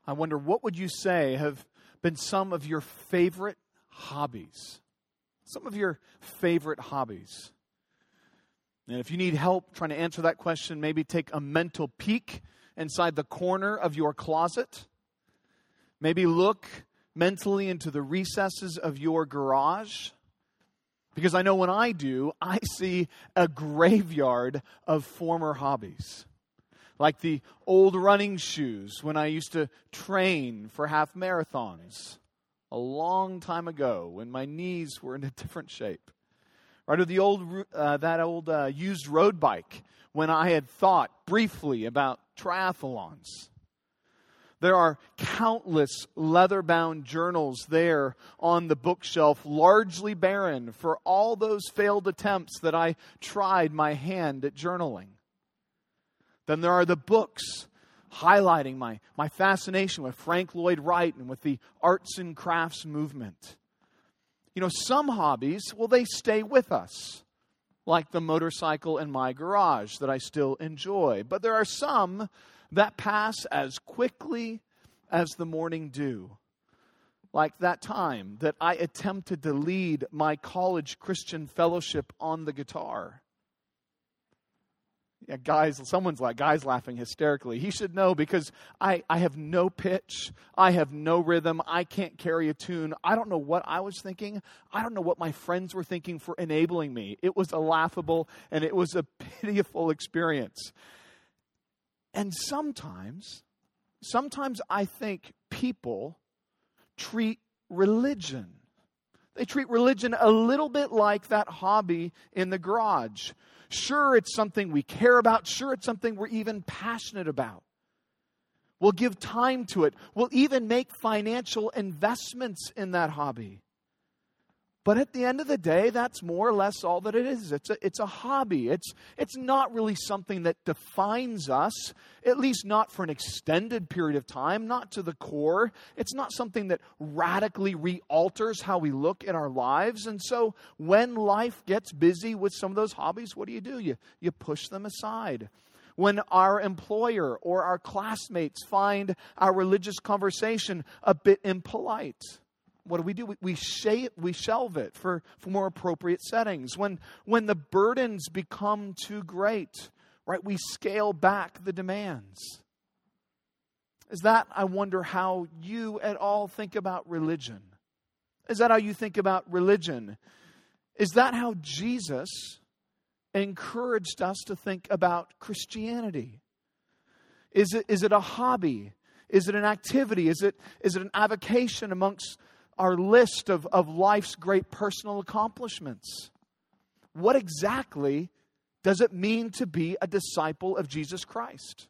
I wonder, what would you say have been some of your favorite hobbies? Some of your favorite hobbies. And if you need help trying to answer that question, maybe take a mental peek inside the corner of your closet. Maybe look mentally into the recesses of your garage. Because I know when I do, I see a graveyard of former hobbies. Like the old running shoes when I used to train for half marathons a long time ago when my knees were in a different shape. Right, or the old used road bike when I had thought briefly about triathlons. There are countless leather-bound journals there on the bookshelf, largely barren for all those failed attempts that I tried my hand at journaling. Then there are the books highlighting my fascination with Frank Lloyd Wright and with the arts and crafts movement. You know, some hobbies, well, they stay with us, like the motorcycle in my garage that I still enjoy. But there are some that pass as quickly as the morning dew, like that time that I attempted to lead my college Christian fellowship on the guitar. Yeah, guys laughing hysterically. He should know because I have no pitch. I have no rhythm. I can't carry a tune. I don't know what I was thinking. I don't know what my friends were thinking for enabling me. It was a laughable and it was a pitiful experience. And sometimes I think people treat religion. They treat religion a little bit like that hobby in the garage. Sure, it's something we care about. Sure, it's something we're even passionate about. We'll give time to it. We'll even make financial investments in that hobby. But at the end of the day, that's more or less all that it is. It's a hobby. It's not really something that defines us, at least not for an extended period of time, not to the core. It's not something that radically re-alters how we look at our lives. And so when life gets busy with some of those hobbies, what do? You push them aside. When our employer or our classmates find our religious conversation a bit impolite, what do? We shelve it for more appropriate settings. When the burdens become too great, right, we scale back the demands. Is that, I wonder, how you at all think about religion? Is that how you think about religion? Is that how Jesus encouraged us to think about Christianity? Is it a hobby? Is it an activity? Is it an avocation amongst our list of life's great personal accomplishments? What exactly does it mean to be a disciple of Jesus Christ?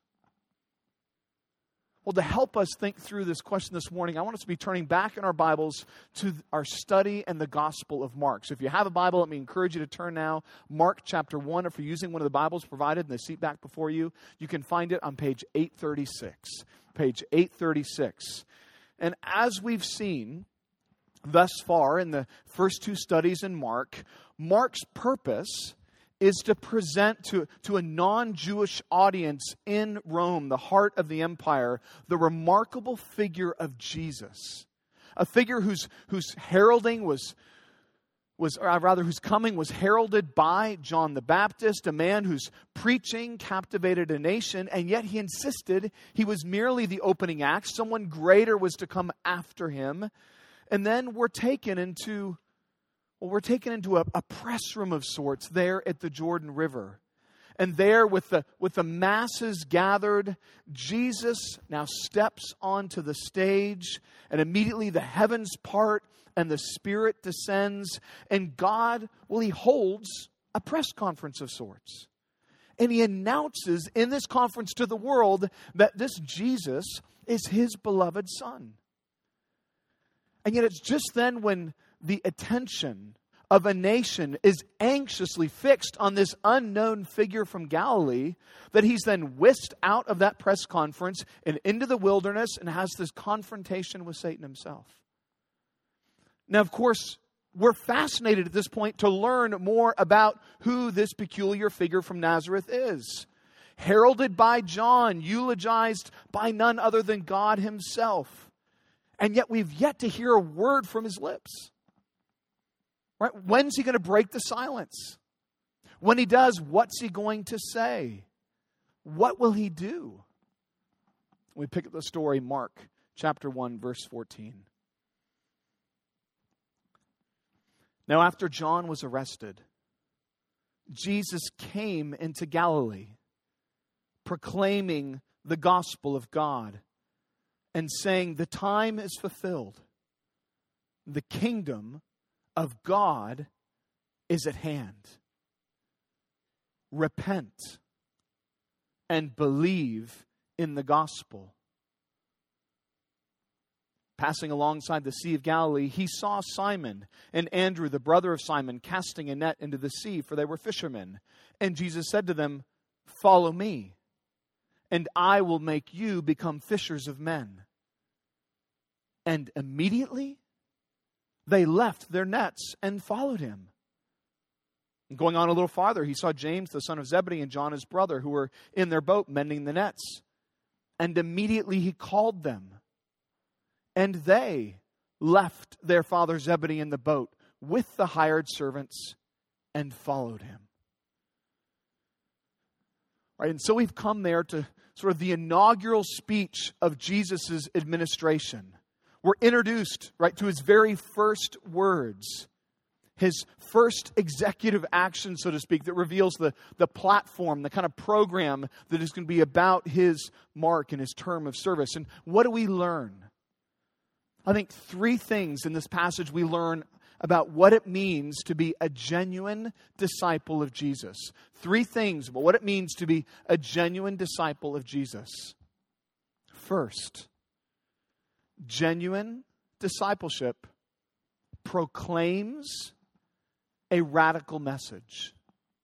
Well, to help us think through this question this morning, I want us to be turning back in our Bibles to our study and the Gospel of Mark. So if you have a Bible, let me encourage you to turn now. Mark chapter 1. If you're using one of the Bibles provided in the seat back before you, you can find it on page 836. Page 836. And as we've seen thus far in the first two studies in Mark, Mark's purpose is to present to a non-Jewish audience in Rome, the heart of the empire, the remarkable figure of Jesus. A figure whose heralding whose coming was heralded by John the Baptist, a man whose preaching captivated a nation, and yet he insisted he was merely the opening act. Someone greater was to come after him. And then we're taken into a press room of sorts there at the Jordan River. And there with the masses gathered, Jesus now steps onto the stage, and immediately the heavens part and the Spirit descends, and God, he holds a press conference of sorts. And he announces in this conference to the world that this Jesus is his beloved Son. And yet it's just then when the attention of a nation is anxiously fixed on this unknown figure from Galilee that he's then whisked out of that press conference and into the wilderness and has this confrontation with Satan himself. Now, of course, we're fascinated at this point to learn more about who this peculiar figure from Nazareth is. heralded by John, eulogized by none other than God himself. And yet we've yet to hear a word from his lips. Right? When's he going to break the silence? When he does, what's he going to say? What will he do? We pick up the story, Mark chapter 1, verse 14. Now, after John was arrested, Jesus came into Galilee, proclaiming the gospel of God and saying, "The time is fulfilled. The kingdom of God is at hand. Repent and believe in the gospel." Passing alongside the Sea of Galilee, he saw Simon and Andrew, the brother of Simon, casting a net into the sea, for they were fishermen. And Jesus said to them, "Follow me, and I will make you become fishers of men." And immediately they left their nets and followed him. And going on a little farther, he saw James, the son of Zebedee, and John, his brother, who were in their boat mending the nets. And immediately he called them. And they left their father Zebedee in the boat with the hired servants and followed him. Right, and so we've come there to sort of the inaugural speech of Jesus' administration. We're introduced, right, to his very first words, his first executive action, so to speak, that reveals the platform, the kind of program that is going to be about his mark and his term of service. And what do we learn? I think three things in this passage we learn about what it means to be a genuine disciple of Jesus. Three things about what it means to be a genuine disciple of Jesus. First, genuine discipleship proclaims a radical message.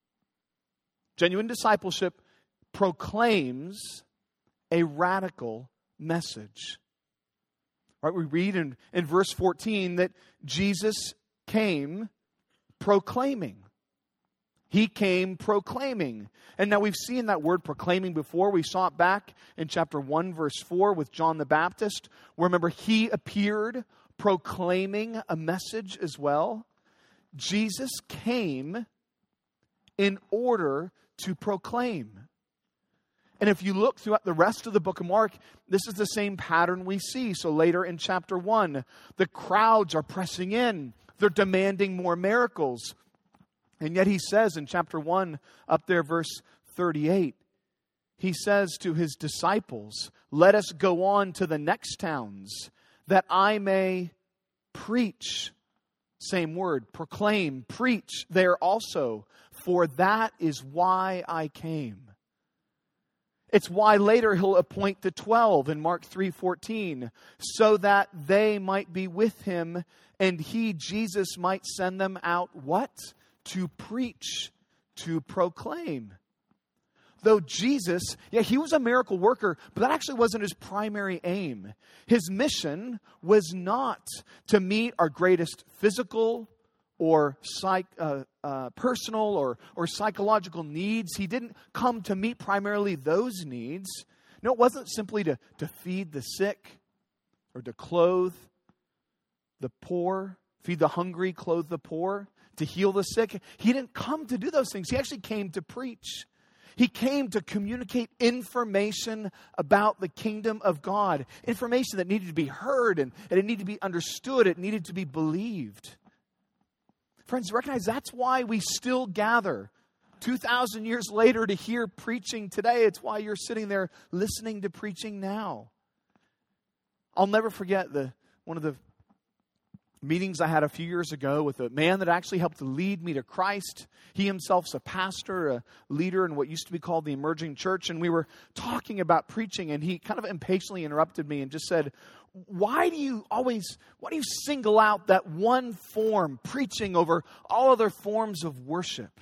Genuine discipleship proclaims a radical message. Right, we read in verse 14 that Jesus came proclaiming. He came proclaiming. And now we've seen that word proclaiming before. We saw it back in chapter 1, verse 4 with John the Baptist. Remember, he appeared proclaiming a message as well. Jesus came in order to proclaim. And if you look throughout the rest of the book of Mark, this is the same pattern we see. So later in chapter 1, the crowds are pressing in. They're demanding more miracles. And yet he says in chapter 1, up there, verse 38, he says to his disciples, "Let us go on to the next towns, that I may preach." Same word, proclaim, preach there also. "For that is why I came." It's why later he'll appoint the 12 in Mark 3:14, so that they might be with him and he, Jesus, might send them out what? To preach, to proclaim. Though Jesus, he was a miracle worker, but that actually wasn't his primary aim. His mission was not to meet our greatest physical or personal or psychological needs. He didn't come to meet primarily those needs. No, it wasn't simply to feed the sick or to clothe the poor, feed the hungry, clothe the poor, to heal the sick. He didn't come to do those things. He actually came to preach. He came to communicate information about the kingdom of God, information that needed to be heard and it needed to be understood. It needed to be believed. Friends, recognize that's why we still gather 2,000 years later to hear preaching today. It's why you're sitting there listening to preaching now. I'll never forget one of the meetings I had a few years ago with a man that actually helped to lead me to Christ. He himself's a pastor, a leader in what used to be called the Emerging Church. And we were talking about preaching, and he kind of impatiently interrupted me and just said, why do you single out that one form, preaching, over all other forms of worship?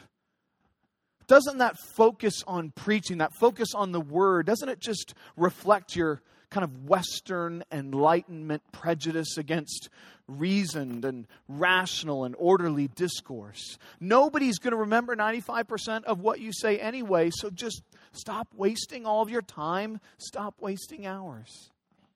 Doesn't that focus on preaching, that focus on the word, doesn't it just reflect your kind of Western Enlightenment prejudice against reasoned and rational and orderly discourse. Nobody's going to remember 95% of what you say anyway, so just stop wasting all of your time. Stop wasting hours.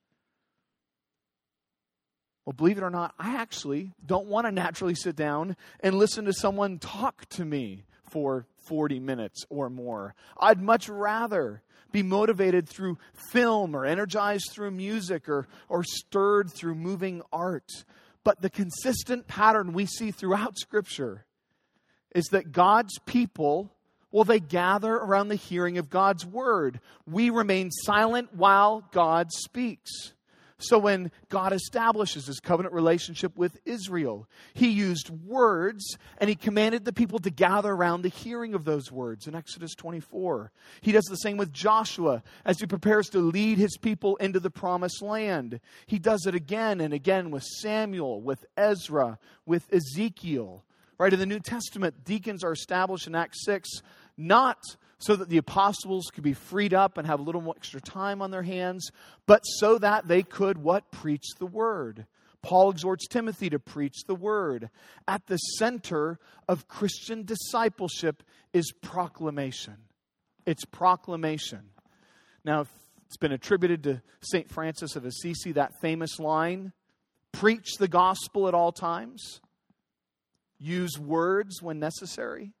Well, believe it or not, I actually don't want to naturally sit down and listen to someone talk to me for 40 minutes or more. I'd much rather be motivated through film or energized through music or stirred through moving art. But the consistent pattern we see throughout Scripture is that God's people, well, they gather around the hearing of God's word. We remain silent while God speaks. So when God establishes his covenant relationship with Israel, he used words and he commanded the people to gather around the hearing of those words in Exodus 24. He does the same with Joshua as he prepares to lead his people into the promised land. He does it again and again with Samuel, with Ezra, with Ezekiel. Right, in the New Testament, deacons are established in Acts 6, not so that the apostles could be freed up and have a little more extra time on their hands, but so that they could, what? Preach the word. Paul exhorts Timothy to preach the word. At the center of Christian discipleship is proclamation. It's proclamation. Now, it's been attributed to St. Francis of Assisi, that famous line, preach the gospel at all times. Use words when necessary.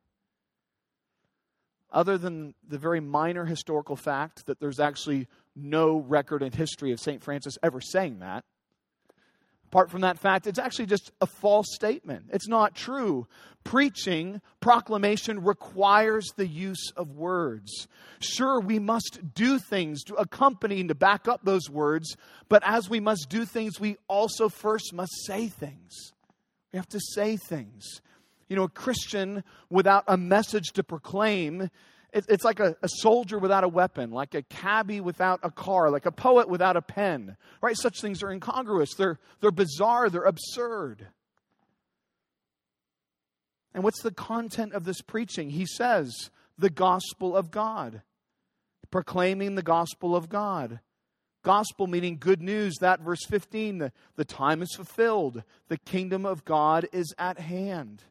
Other than the very minor historical fact that there's actually no record in history of St. Francis ever saying that, apart from that fact, it's actually just a false statement. It's not true. Preaching, proclamation requires the use of words. Sure, we must do things to accompany and to back up those words, but as we must do things, we also first must say things. We have to say things. You know, a Christian without a message to proclaim, it's like a soldier without a weapon, like a cabbie without a car, like a poet without a pen. Right? Such things are incongruous. They're bizarre. They're absurd. And what's the content of this preaching? He says, the gospel of God. Proclaiming the gospel of God. Gospel meaning good news. That verse 15, the time is fulfilled. The kingdom of God is at hand.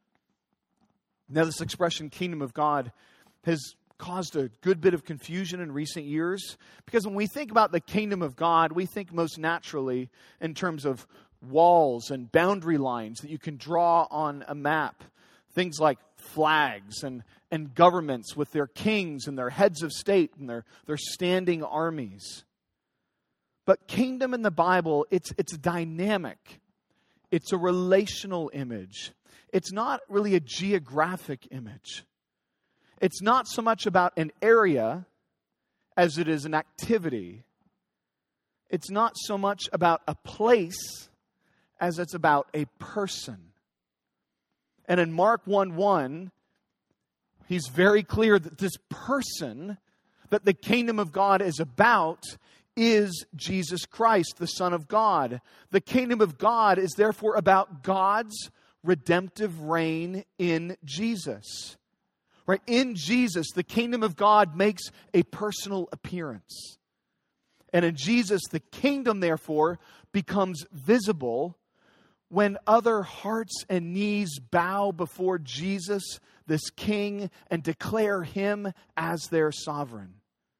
Now, this expression, kingdom of God, has caused a good bit of confusion in recent years. Because when we think about the kingdom of God, we think most naturally in terms of walls and boundary lines that you can draw on a map. Things like flags and governments with their kings and their heads of state and their standing armies. But kingdom in the Bible, it's dynamic. It's a relational image. It's not really a geographic image. It's not so much about an area as it is an activity. It's not so much about a place as it's about a person. And in Mark 1:1, he's very clear that this person that the kingdom of God is about is Jesus Christ, the Son of God. The kingdom of God is therefore about God's redemptive reign in Jesus. Right? In Jesus, the kingdom of God makes a personal appearance. And in Jesus, the kingdom, therefore, becomes visible when other hearts and knees bow before Jesus, this King, and declare him as their sovereign.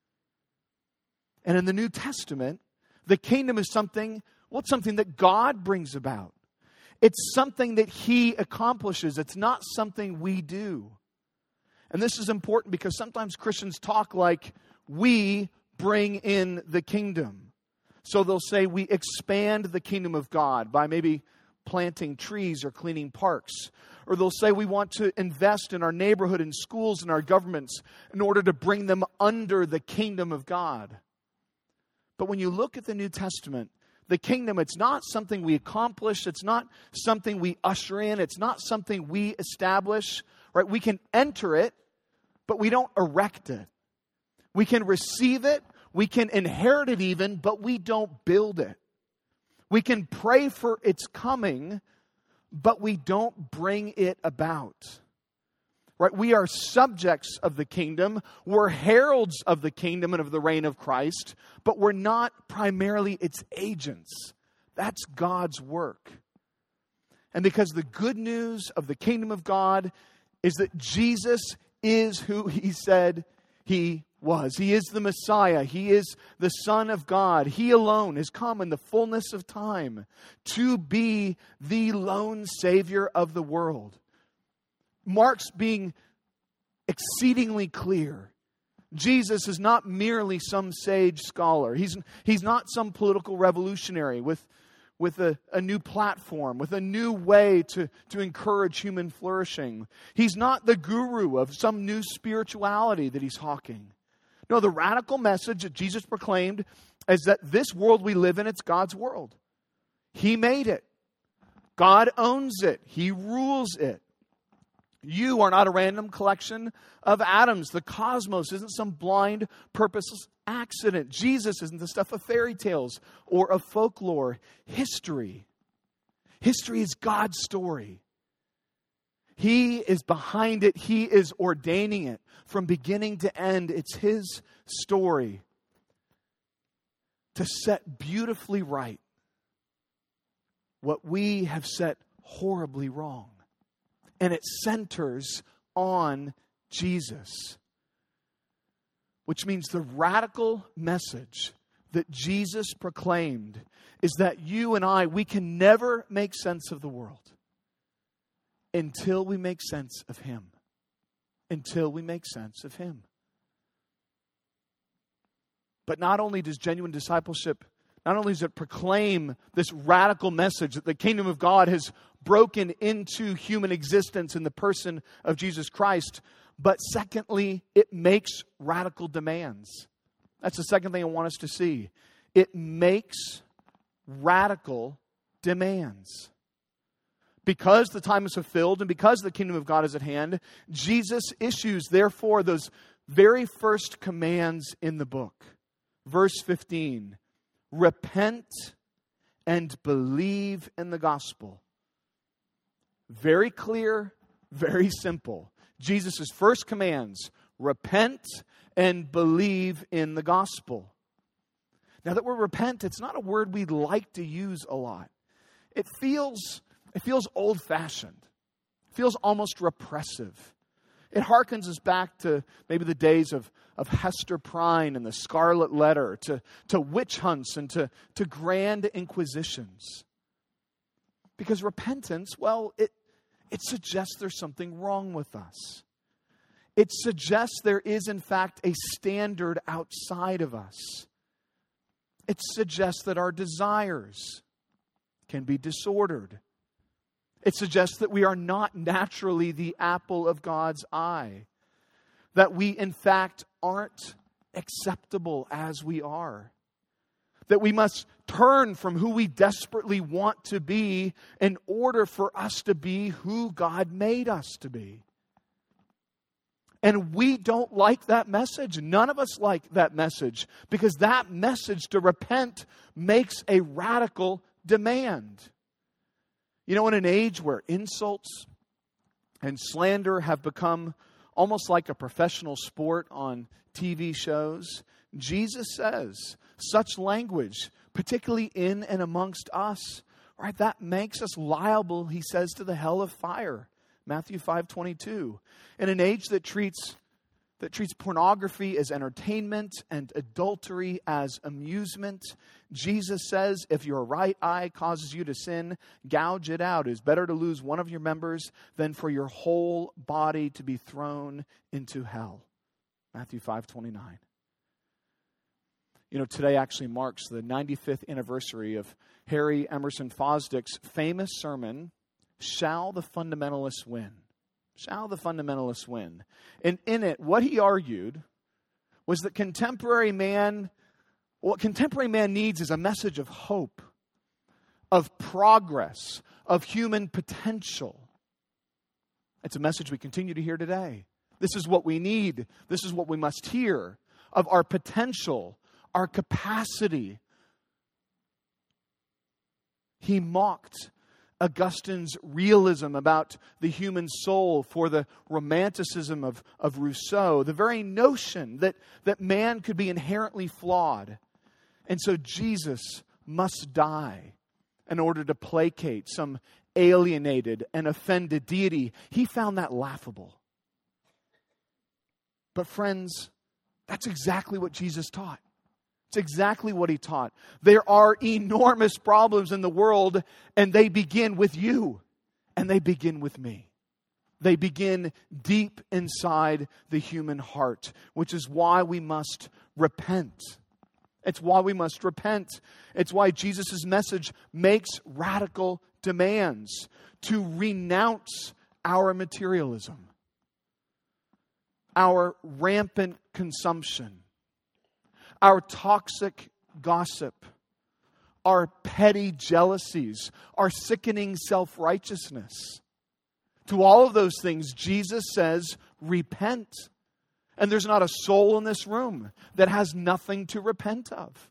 And in the New Testament, the kingdom is something that God brings about. It's something that he accomplishes. It's not something we do. And this is important because sometimes Christians talk like we bring in the kingdom. So they'll say we expand the kingdom of God by maybe planting trees or cleaning parks. Or they'll say we want to invest in our neighborhood and schools and our governments in order to bring them under the kingdom of God. But when you look at the New Testament, the kingdom, it's not something we accomplish. It's not something we usher in. It's not something we establish. Right? We can enter it, but we don't erect it. We can receive it. We can inherit it even, but we don't build it. We can pray for its coming, but we don't bring it about. Right? We are subjects of the kingdom. We're heralds of the kingdom and of the reign of Christ, but we're not primarily its agents. That's God's work. And because the good news of the kingdom of God is that Jesus is who He said He was. He is the Messiah. He is the Son of God. He alone has come in the fullness of time to be the lone Savior of the world. Mark's being exceedingly clear. Jesus is not merely some sage scholar. He's not some political revolutionary with a new platform, with a new way to encourage human flourishing. He's not the guru of some new spirituality that He's hawking. No, the radical message that Jesus proclaimed is that this world we live in, it's God's world. He made it. God owns it. He rules it. You are not a random collection of atoms. The cosmos isn't some blind, purposeless accident. Jesus isn't the stuff of fairy tales or of folklore. History is God's story. He is behind it. He is ordaining it from beginning to end. It's His story to set beautifully right what we have set horribly wrong. And it centers on Jesus. Which means the radical message that Jesus proclaimed is that you and I, we can never make sense of the world until we make sense of Him. Until we make sense of Him. But not only does genuine discipleship, not only does it proclaim this radical message that the kingdom of God has broken into human existence in the person of Jesus Christ, but secondly, it makes radical demands. That's the second thing I want us to see. It makes radical demands. Because the time is fulfilled and because the kingdom of God is at hand, Jesus issues, therefore, those very first commands in the book. Verse 15, repent and believe in the gospel. Very clear, very simple. Jesus' first commands, repent and believe in the gospel. Now that word repent, it's not a word we like to use a lot. It feels old-fashioned. It feels almost repressive. It harkens us back to maybe the days of Hester Prynne and the Scarlet Letter, to witch hunts and to grand inquisitions. Because repentance, well, it suggests there's something wrong with us. It suggests there is, in fact, a standard outside of us. It suggests that our desires can be disordered. It suggests that we are not naturally the apple of God's eye. That we, in fact, aren't acceptable as we are. That we must turn from who we desperately want to be in order for us to be who God made us to be. And we don't like that message. None of us like that message, because that message to repent makes a radical demand. You know, in an age where insults and slander have become almost like a professional sport on TV shows, Jesus says such language, particularly in and amongst us, right, that makes us liable, He says, to the hell of fire. Matthew 5:22. In an age that treats pornography as entertainment and adultery as amusement, Jesus says, if your right eye causes you to sin, gouge it out. It is better to lose one of your members than for your whole body to be thrown into hell. Matthew 5:29. You know, today actually marks the 95th anniversary of Harry Emerson Fosdick's famous sermon, Shall the Fundamentalists Win? Shall the Fundamentalists Win? And in it, what he argued was that what contemporary man needs is a message of hope, of progress, of human potential. It's a message we continue to hear today. This is what we need. This is what we must hear, of our potential, our capacity. He mocked Augustine's realism about the human soul, for the romanticism of Rousseau, the very notion that man could be inherently flawed. And so Jesus must die in order to placate some alienated and offended deity. He found that laughable. But friends, that's exactly what Jesus taught. It's exactly what he taught. There are enormous problems in the world, and they begin with you, and they begin with me. They begin deep inside the human heart, which is why we must repent. It's why we must repent. It's why Jesus' message makes radical demands to renounce our materialism, our rampant consumption, our toxic gossip, our petty jealousies, our sickening self-righteousness. To all of those things, Jesus says, repent. And there's not a soul in this room that has nothing to repent of.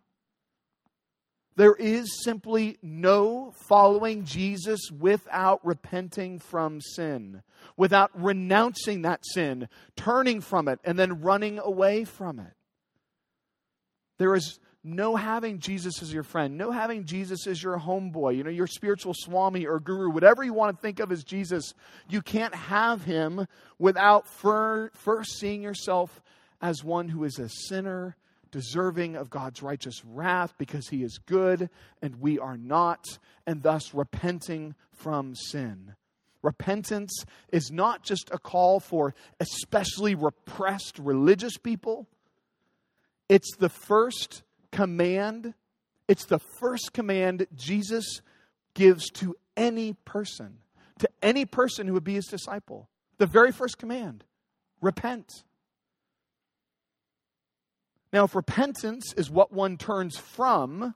There is simply no following Jesus without repenting from sin, without renouncing that sin, turning from it, and then running away from it. There is no having Jesus as your friend, no having Jesus as your homeboy, your spiritual swami or guru, whatever you want to think of as Jesus. You can't have him without first seeing yourself as one who is a sinner, deserving of God's righteous wrath because he is good and we are not, and thus repenting from sin. Repentance is not just a call for especially repressed religious people. It's the first command. It's the first command Jesus gives to any person who would be his disciple. The very first command, repent. Now, if repentance is what one turns from,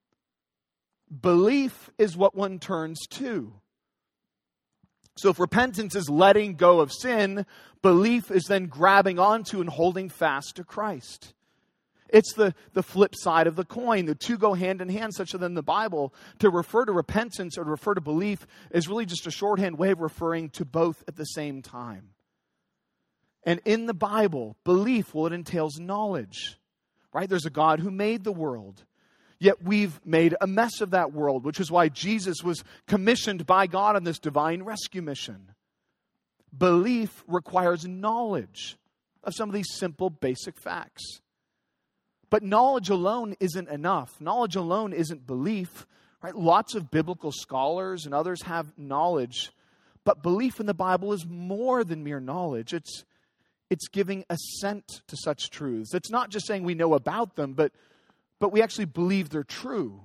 belief is what one turns to. So if repentance is letting go of sin, belief is then grabbing onto and holding fast to Christ. It's the flip side of the coin. The two go hand in hand, such that in the Bible, to refer to repentance or to refer to belief is really just a shorthand way of referring to both at the same time. And in the Bible, belief, well, it entails knowledge. Right? There's a God who made the world. Yet we've made a mess of that world, which is why Jesus was commissioned by God on this divine rescue mission. Belief requires knowledge of some of these simple, basic facts. But knowledge alone isn't enough. Knowledge alone isn't belief. Right? Lots of biblical scholars and others have knowledge. But belief in the Bible is more than mere knowledge. It's giving assent to such truths. It's not just saying we know about them, but we actually believe they're true.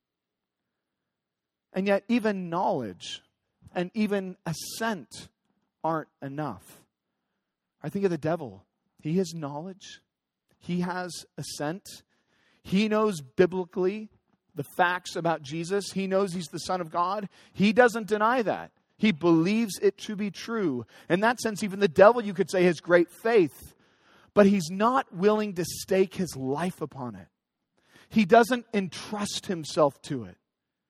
And yet even knowledge and even assent aren't enough. I think of the devil. He has knowledge. He has assent. He knows biblically the facts about Jesus. He knows he's the Son of God. He doesn't deny that. He believes it to be true. In that sense, even the devil, you could say, has great faith. But he's not willing to stake his life upon it. He doesn't entrust himself to it.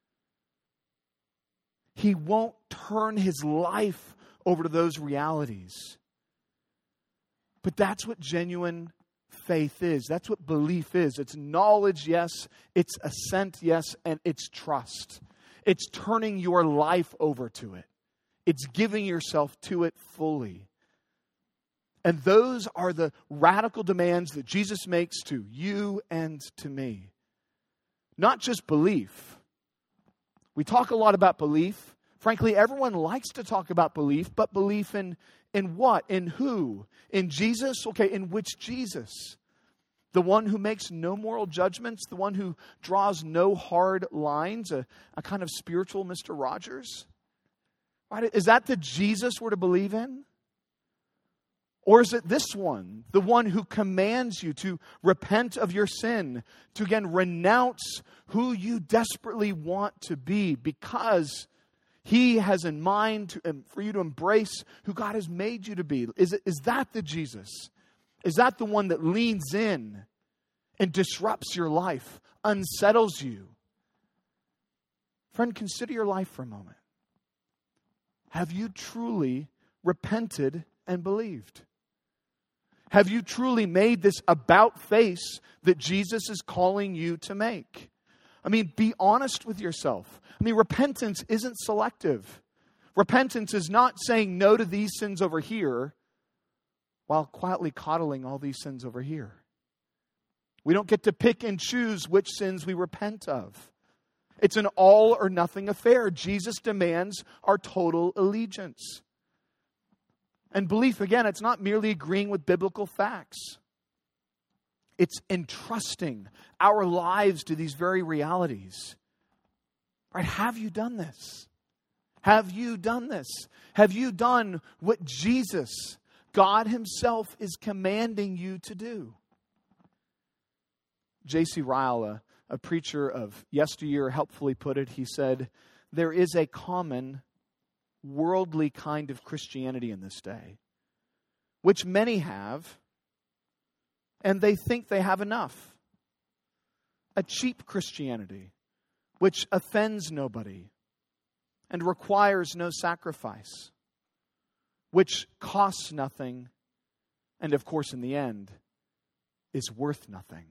He won't turn his life over to those realities. But that's what genuine faith is. That's what belief is. It's knowledge, yes. It's assent, yes. And it's trust. It's turning your life over to it. It's giving yourself to it fully. And those are the radical demands that Jesus makes to you and to me. Not just belief. We talk a lot about belief. Frankly, everyone likes to talk about belief, but belief in what? In who? In Jesus? Okay, in which Jesus? The one who makes no moral judgments? The one who draws no hard lines? A kind of spiritual Mr. Rogers? Right? Is that the Jesus we're to believe in? Or is it this one, the one who commands you to repent of your sin, to again renounce who you desperately want to be because he has in mind for you to embrace who God has made you to be? Is that the Jesus? Is that the one that leans in and disrupts your life, unsettles you? Friend, consider your life for a moment. Have you truly repented and believed? Have you truly made this about face that Jesus is calling you to make? I mean, be honest with yourself. I mean, repentance isn't selective. Repentance is not saying no to these sins over here while quietly coddling all these sins over here. We don't get to pick and choose which sins we repent of. It's an all or nothing affair. Jesus demands our total allegiance. And belief, again, it's not merely agreeing with biblical facts. It's entrusting our lives to these very realities. Right? Have you done this? Have you done this? Have you done what Jesus, God Himself, is commanding you to do? J.C. Ryle, a preacher of yesteryear, helpfully put it. He said, there is a common worldly kind of Christianity in this day, which many have, and they think they have enough. A cheap Christianity, which offends nobody and requires no sacrifice, which costs nothing, and of course in the end is worth nothing.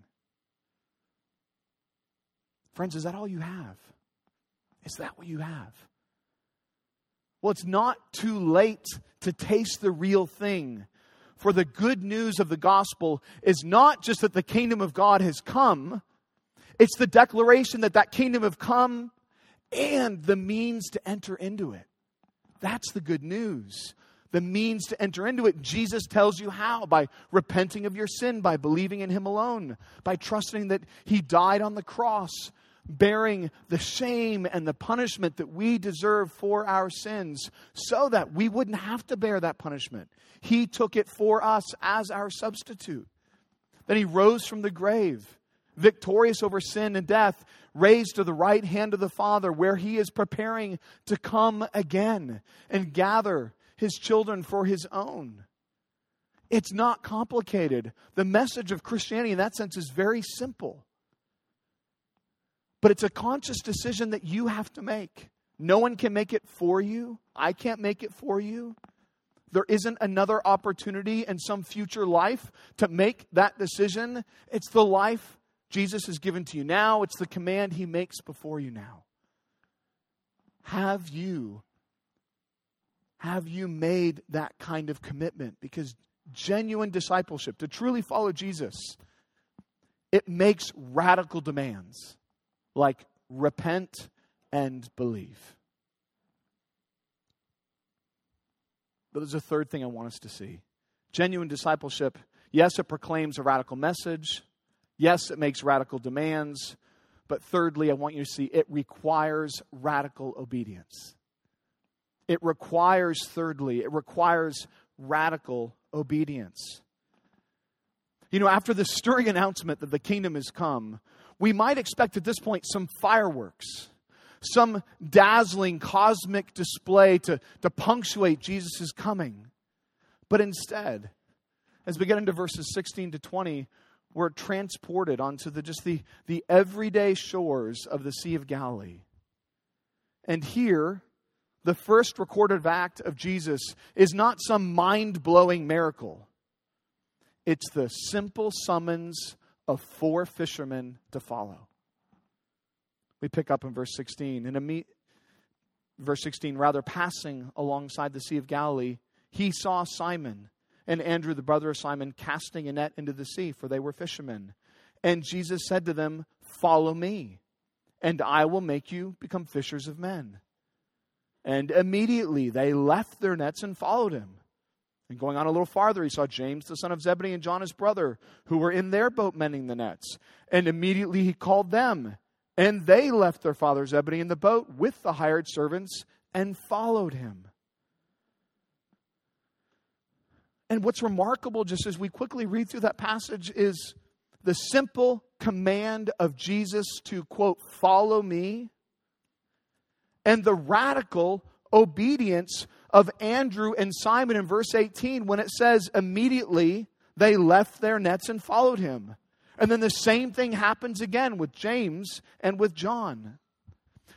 Friends, is that all you have? Is that what you have? Well, it's not too late to taste the real thing. For the good news of the gospel is not just that the kingdom of God has come. It's the declaration that that kingdom have come and the means to enter into it. That's the good news. The means to enter into it. Jesus tells you how. By repenting of your sin, by believing in Him alone, by trusting that He died on the cross, bearing the shame and the punishment that we deserve for our sins, so that we wouldn't have to bear that punishment. He took it for us as our substitute. Then He rose from the grave, victorious over sin and death, raised to the right hand of the Father, where He is preparing to come again and gather His children for His own. It's not complicated. The message of Christianity in that sense is very simple. But it's a conscious decision that you have to make. No one can make it for you. I can't make it for you. There isn't another opportunity in some future life to make that decision. It's the life Jesus has given to you now. It's the command He makes before you now. Have you made that kind of commitment? Because genuine discipleship, to truly follow Jesus, it makes radical demands. Like repent and believe. But there's a third thing I want us to see. Genuine discipleship, yes, it proclaims a radical message. Yes, it makes radical demands. But thirdly, I want you to see it requires radical obedience. It requires radical obedience. You know, after the stirring announcement that the kingdom has come, we might expect at this point some fireworks, some dazzling cosmic display to punctuate Jesus' coming. But instead, as we get into verses 16 to 20, we're transported onto the everyday shores of the Sea of Galilee. And here, the first recorded act of Jesus is not some mind-blowing miracle. It's the simple summons of 4 fishermen to follow. We pick up in verse 16. Verse 16, rather passing alongside the Sea of Galilee, He saw Simon and Andrew, the brother of Simon, casting a net into the sea, for they were fishermen. And Jesus said to them, follow me, and I will make you become fishers of men. And immediately they left their nets and followed Him. And going on a little farther, He saw James, the son of Zebedee, and John, his brother, who were in their boat mending the nets. And immediately He called them. And they left their father Zebedee in the boat with the hired servants and followed Him. And what's remarkable, just as we quickly read through that passage, is the simple command of Jesus to, quote, follow me, and the radical obedience of Andrew and Simon in verse 18 when it says immediately they left their nets and followed Him. And then the same thing happens again with James and with John.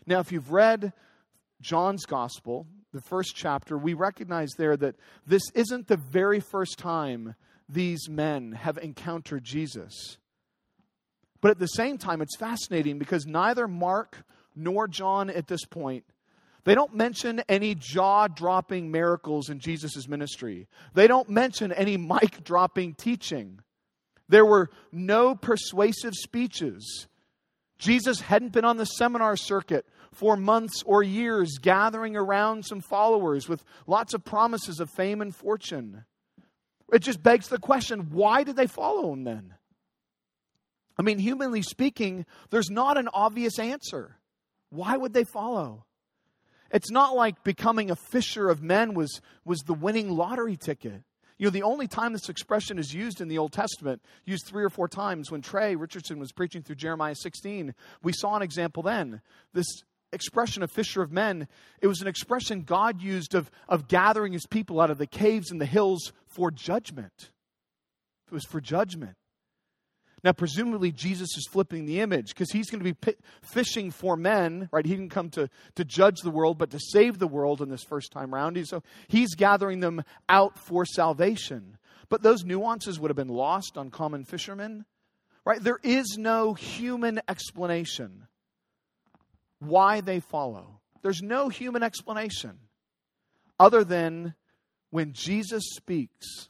Now, if you've read John's Gospel, the first chapter, we recognize there that this isn't the very first time these men have encountered Jesus. But at the same time, it's fascinating because neither Mark nor John at this point, they don't mention any jaw-dropping miracles in Jesus' ministry. They don't mention any mic-dropping teaching. There were no persuasive speeches. Jesus hadn't been on the seminar circuit for months or years, gathering around some followers with lots of promises of fame and fortune. It just begs the question, why did they follow him then? I mean, humanly speaking, there's not an obvious answer. Why would they follow? It's not like becoming a fisher of men was the winning lottery ticket. You know, the only time this expression is used in the Old Testament, used 3 or 4 times, when Trey Richardson was preaching through Jeremiah 16, we saw an example then. This expression of fisher of men, it was an expression God used of gathering his people out of the caves and the hills for judgment. It was for judgment. Now, presumably, Jesus is flipping the image because he's going to be fishing for men, right? He didn't come to judge the world, but to save the world in this first time round. So he's gathering them out for salvation. But those nuances would have been lost on common fishermen, right? There is no human explanation why they follow. There's no human explanation other than when Jesus speaks,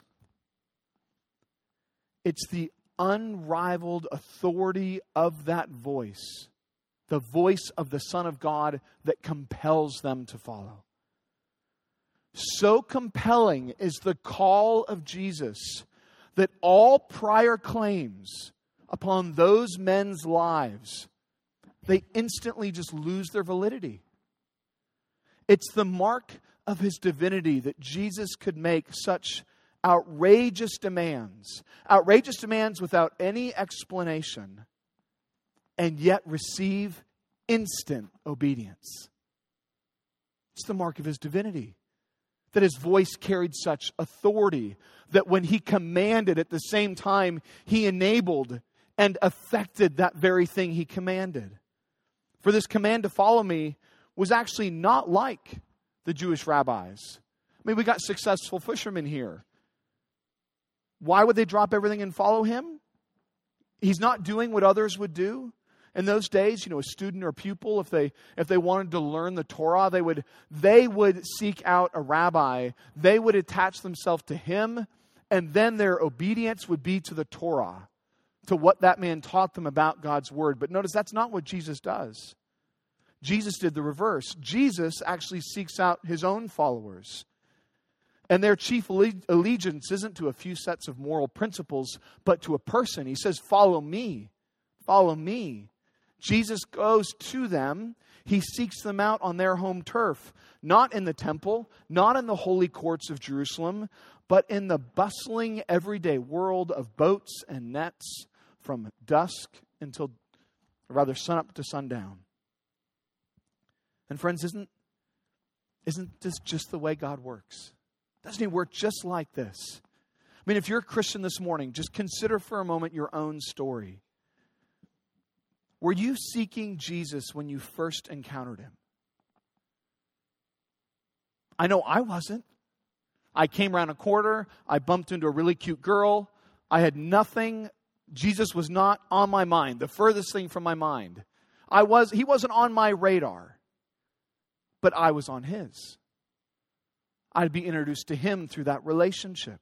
it's the unrivaled authority of that voice, the voice of the Son of God, that compels them to follow. So compelling is the call of Jesus that all prior claims upon those men's lives, they instantly just lose their validity. It's the mark of his divinity that Jesus could make such outrageous demands without any explanation, and yet receive instant obedience. It's the mark of his divinity, that his voice carried such authority that when he commanded, at the same time he enabled and effected that very thing he commanded. For this command to follow me was actually not like the Jewish rabbis. I mean, we got successful fishermen here. Why would they drop everything and follow him? He's not doing what others would do. In those days, a student or pupil, if they wanted to learn the Torah, they would seek out a rabbi. They would attach themselves to him, and then their obedience would be to the Torah, to what that man taught them about God's word. But notice that's not what Jesus does. Jesus did the reverse. Jesus actually seeks out his own followers. And their chief allegiance isn't to a few sets of moral principles, but to a person. He says, follow me. Follow me. Jesus goes to them. He seeks them out on their home turf. Not in the temple, not in the holy courts of Jerusalem, but in the bustling everyday world of boats and nets from dusk until, or rather, sunup to sundown. And friends, isn't this just the way God works? Doesn't he work just like this? I mean, if you're a Christian this morning, just consider for a moment your own story. Were you seeking Jesus when you first encountered him? I know I wasn't. I came around a corner. I bumped into a really cute girl. I had nothing. Jesus was not on my mind, the furthest thing from my mind. He wasn't on my radar, but I was on his. I'd be introduced to him through that relationship.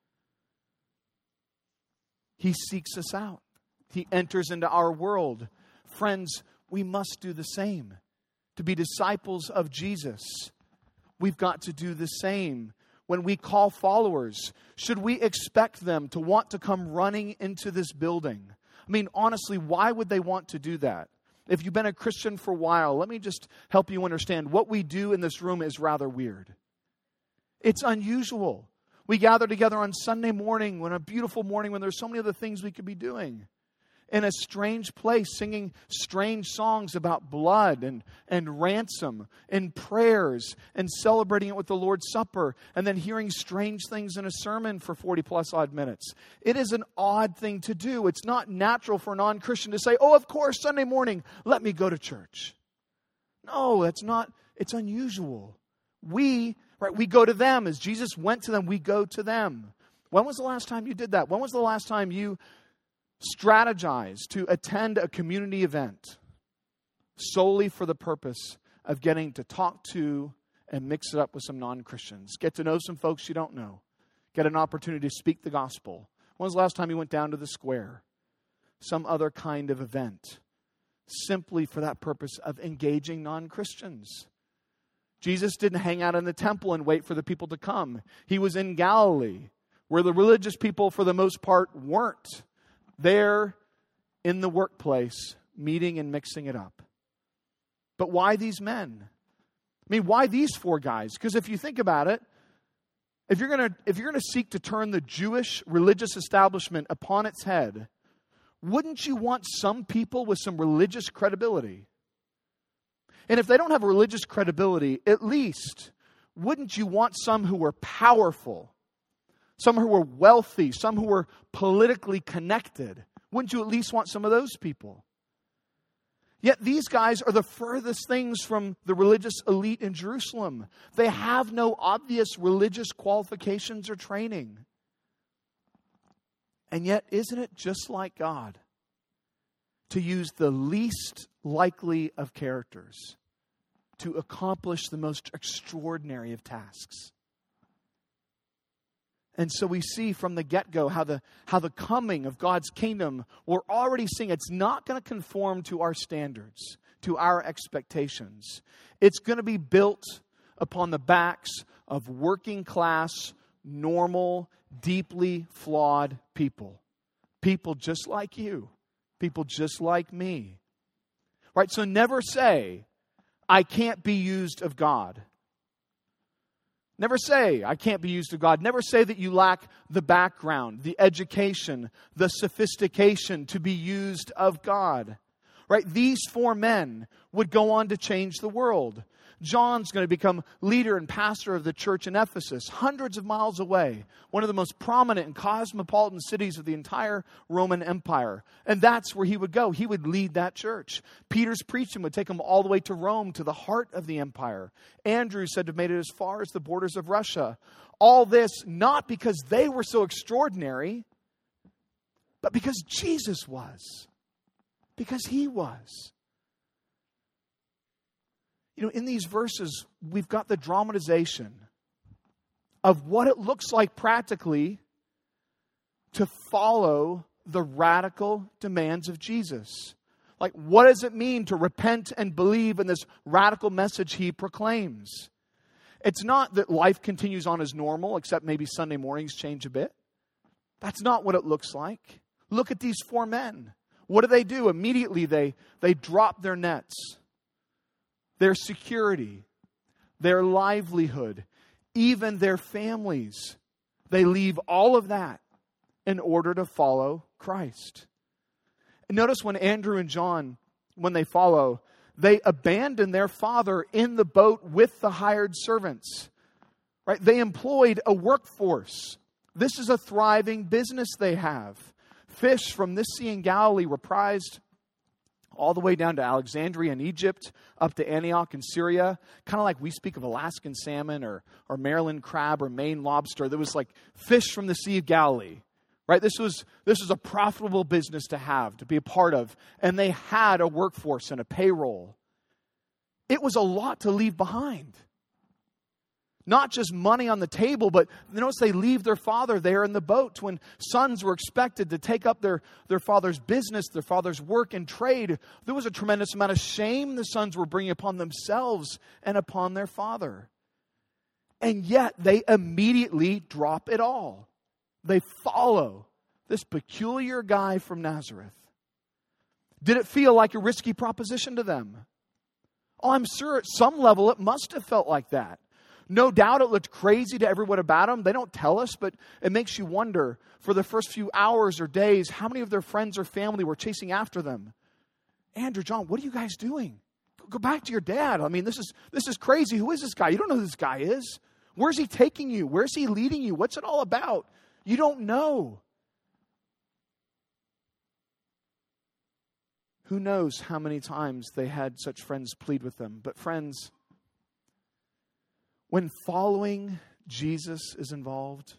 He seeks us out. He enters into our world. Friends, we must do the same. To be disciples of Jesus, we've got to do the same. When we call followers, should we expect them to want to come running into this building? I mean, honestly, why would they want to do that? If you've been a Christian for a while, let me just help you understand. What we do in this room is rather weird. It's unusual. We gather together on Sunday morning, on a beautiful morning when there's so many other things we could be doing. In a strange place, singing strange songs about blood and ransom and prayers and celebrating it with the Lord's Supper and then hearing strange things in a sermon for 40 plus odd minutes. It is an odd thing to do. It's not natural for a non-Christian to say, oh, of course, Sunday morning, let me go to church. No, that's not. It's unusual. We go to them. As Jesus went to them, we go to them. When was the last time you did that? When was the last time you strategized to attend a community event solely for the purpose of getting to talk to and mix it up with some non-Christians? Get to know some folks you don't know. Get an opportunity to speak the gospel. When was the last time you went down to the square? Some other kind of event, simply for that purpose of engaging non-Christians. Jesus didn't hang out in the temple and wait for the people to come. He was in Galilee, where the religious people, for the most part, weren't. There in the workplace, meeting and mixing it up. But why these men? I mean, why these four guys? Because if you think about it, if you're gonna seek to turn the Jewish religious establishment upon its head, wouldn't you want some people with some religious credibility? And if they don't have religious credibility, at least, wouldn't you want some who were powerful, some who were wealthy, some who were politically connected? Wouldn't you at least want some of those people? Yet these guys are the furthest things from the religious elite in Jerusalem. They have no obvious religious qualifications or training. And yet, isn't it just like God to use the least likely of characters to accomplish the most extraordinary of tasks? And so we see from the get-go how the coming of God's kingdom, we're already seeing it's not going to conform to our standards, to our expectations. It's going to be built upon the backs of working class, normal, deeply flawed people. People just like you. People just like me. Right? So never say, I can't be used of God. Never say, I can't be used of God. Never say that you lack the background, the education, the sophistication to be used of God. Right? These four men would go on to change the world. John's going to become leader and pastor of the church in Ephesus, hundreds of miles away, one of the most prominent and cosmopolitan cities of the entire Roman Empire. And that's where he would go. He would lead that church. Peter's preaching would take him all the way to Rome, to the heart of the empire. Andrew said to have made it as far as the borders of Russia. All this not because they were so extraordinary, but because Jesus was. Because he was. You know, in these verses, we've got the dramatization of what it looks like practically to follow the radical demands of Jesus. Like, what does it mean to repent and believe in this radical message he proclaims? It's not that life continues on as normal, except maybe Sunday mornings change a bit. That's not what it looks like. Look at these four men. What do? Immediately they drop their nets. Their security, their livelihood, even their families. They leave all of that in order to follow Christ. And notice when Andrew and John, when they follow, they abandon their father in the boat with the hired servants. Right? They employed a workforce. This is a thriving business they have. Fish from this sea in Galilee were prized all the way down to Alexandria in Egypt, up to Antioch in Syria. Kind of like we speak of Alaskan salmon or Maryland crab or Maine lobster. There was like fish from the Sea of Galilee. Right? This was a profitable business to have, to be a part of. And they had a workforce and a payroll. It was a lot to leave behind. Not just money on the table, but notice they leave their father there in the boat. When sons were expected to take up their father's business, their father's work and trade, there was a tremendous amount of shame the sons were bringing upon themselves and upon their father. And yet they immediately drop it all. They follow this peculiar guy from Nazareth. Did it feel like a risky proposition to them? Oh, I'm sure at some level it must have felt like that. No doubt it looked crazy to everyone about them. They don't tell us, but it makes you wonder, for the first few hours or days, how many of their friends or family were chasing after them. Andrew, John, what are you guys doing? Go back to your dad. I mean, this is crazy. Who is this guy? You don't know who this guy is. Where's he taking you? Where's he leading you? What's it all about? You don't know. Who knows how many times they had such friends plead with them. But friends, when following Jesus is involved,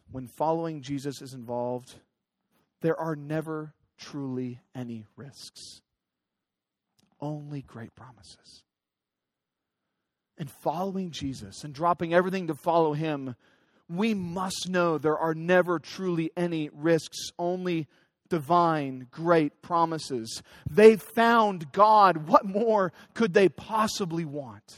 there are never truly any risks. Only great promises. And following Jesus and dropping everything to follow Him, we must know there are never truly any risks, only divine, great promises. They found God. What more could they possibly want?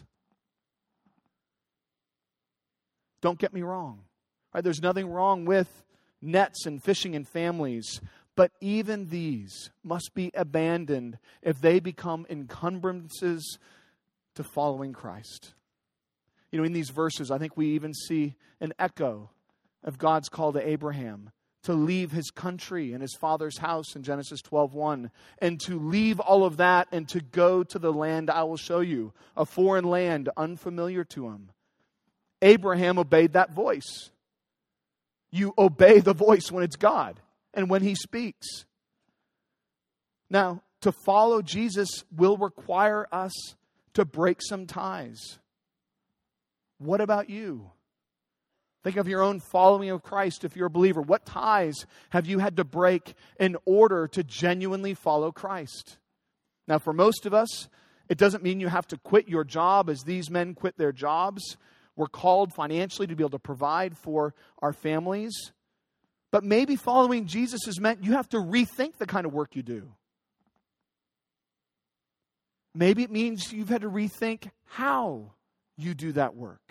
Don't get me wrong. Right? There's nothing wrong with nets and fishing and families. But even these must be abandoned if they become encumbrances to following Christ. You know, in these verses, I think we even see an echo of God's call to Abraham to leave his country and his father's house in Genesis 12:1, and to leave all of that and to go to the land I will show you, a foreign land unfamiliar to him. Abraham obeyed that voice. You obey the voice when it's God and when He speaks. Now, to follow Jesus will require us to break some ties. What about you? Think of your own following of Christ if you're a believer. What ties have you had to break in order to genuinely follow Christ? Now, for most of us, it doesn't mean you have to quit your job as these men quit their jobs. We're called financially to be able to provide for our families. But maybe following Jesus has meant you have to rethink the kind of work you do. Maybe it means you've had to rethink how you do that work.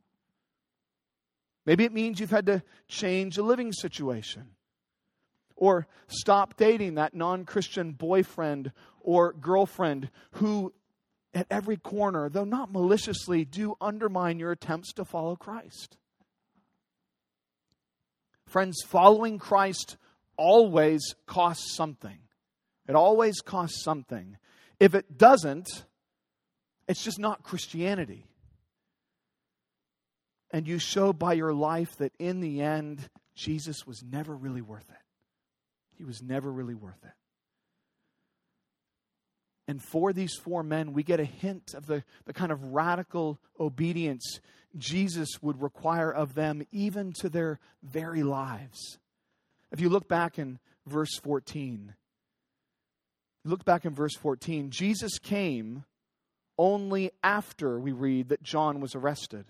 Maybe it means you've had to change a living situation. Or stop dating that non-Christian boyfriend or girlfriend who at every corner, though not maliciously, do undermine your attempts to follow Christ. Friends, following Christ always costs something. It always costs something. If it doesn't, it's just not Christianity. And you show by your life that in the end, Jesus was never really worth it. He was never really worth it. And for these four men, we get a hint of the kind of radical obedience Jesus would require of them, even to their very lives. If you look back in verse 14, Jesus came only after we read that John was arrested.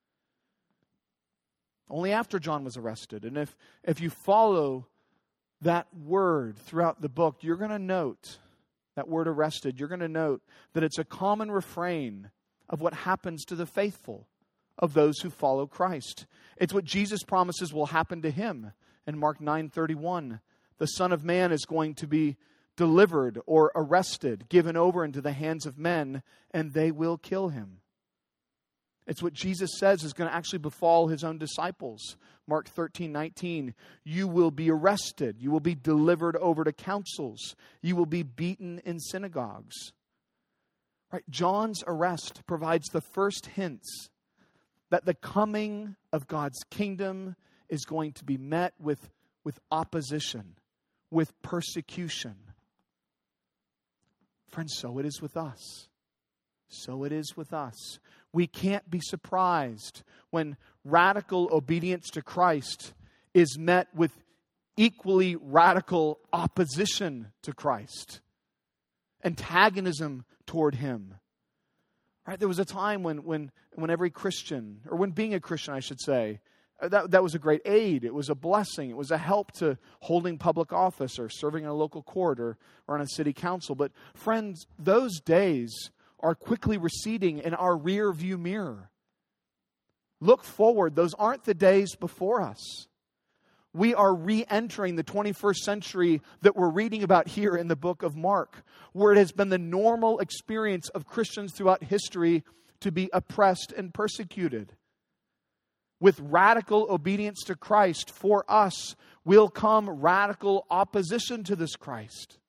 Only after John was arrested. And if you follow that word throughout the book, you're going to note that word arrested. You're going to note that it's a common refrain of what happens to the faithful, of those who follow Christ. It's what Jesus promises will happen to Him in Mark 9:31. The Son of Man is going to be delivered or arrested, given over into the hands of men, and they will kill Him. It's what Jesus says is going to actually befall His own disciples. Mark 13:19, you will be arrested. You will be delivered over to councils. You will be beaten in synagogues. Right? John's arrest provides the first hints that the coming of God's kingdom is going to be met with opposition, with persecution. Friends, so it is with us. So it is with us. We can't be surprised when radical obedience to Christ is met with equally radical opposition to Christ, antagonism toward Him. Right? There was a time when every Christian, or when being a Christian, I should say, that was a great aid. It was a blessing. It was a help to holding public office or serving in a local court or on a city council. But friends, those days are quickly receding in our rear view mirror. Look forward. Those aren't the days before us. We are re-entering the 21st century that we're reading about here in the book of Mark, where it has been the normal experience of Christians throughout history to be oppressed and persecuted. With radical obedience to Christ, for us will come radical opposition to this Christ.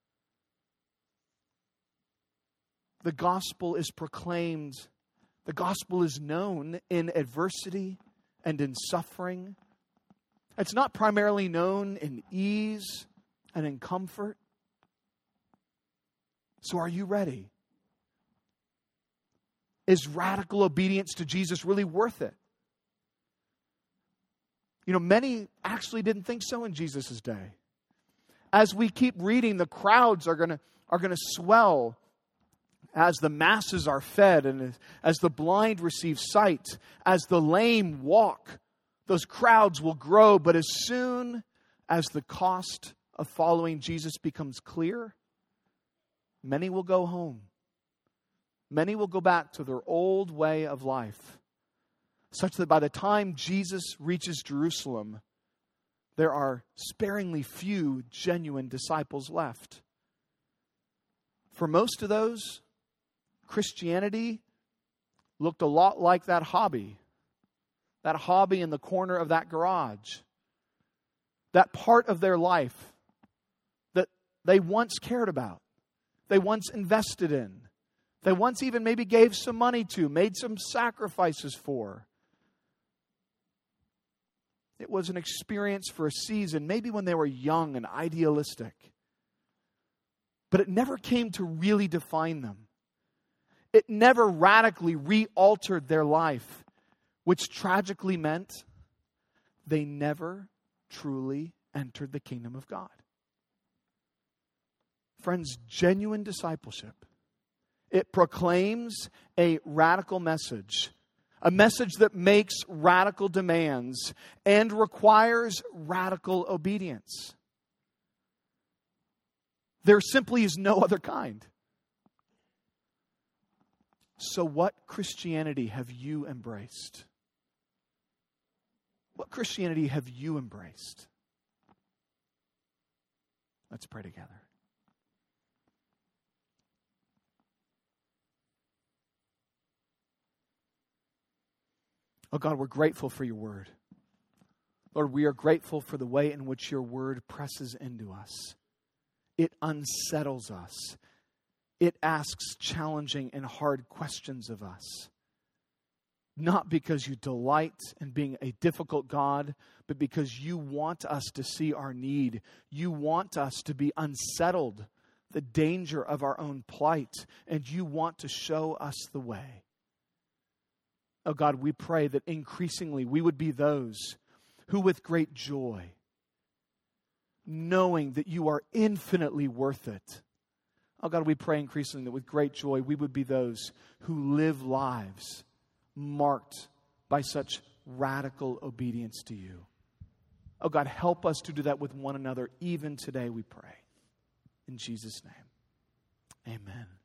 The gospel is proclaimed. The gospel is known in adversity and in suffering. It's not primarily known in ease and in comfort. So are you ready? Is radical obedience to Jesus really worth it? You know, many actually didn't think so in Jesus' day. As we keep reading, the crowds are going to swell as the masses are fed and as the blind receive sight, as the lame walk. Those crowds will grow, but as soon as the cost of following Jesus becomes clear, many will go home. Many will go back to their old way of life, such that by the time Jesus reaches Jerusalem, there are sparingly few genuine disciples left. For most of those, Christianity looked a lot like that hobby in the corner of that garage, that part of their life that they once cared about, they once invested in, they once even maybe gave some money to, made some sacrifices for. It was an experience for a season, maybe when they were young and idealistic. But it never came to really define them. It never radically re-altered their life, which tragically meant they never truly entered the kingdom of God. Friends, genuine discipleship, it proclaims a radical message. A message that makes radical demands and requires radical obedience. There simply is no other kind. So what Christianity have you embraced? What Christianity have you embraced? Let's pray together. Oh God, we're grateful for your word. Lord, we are grateful for the way in which your word presses into us. It unsettles us. It asks challenging and hard questions of us. Not because you delight in being a difficult God, but because you want us to see our need. You want us to be unsettled, the danger of our own plight, and you want to show us the way. Oh God, we pray that increasingly we would be those who with great joy, knowing that you are infinitely worth it. Oh God, we pray increasingly that with great joy we would be those who live lives marked by such radical obedience to you. Oh God, help us to do that with one another even today, we pray. In Jesus' name, amen.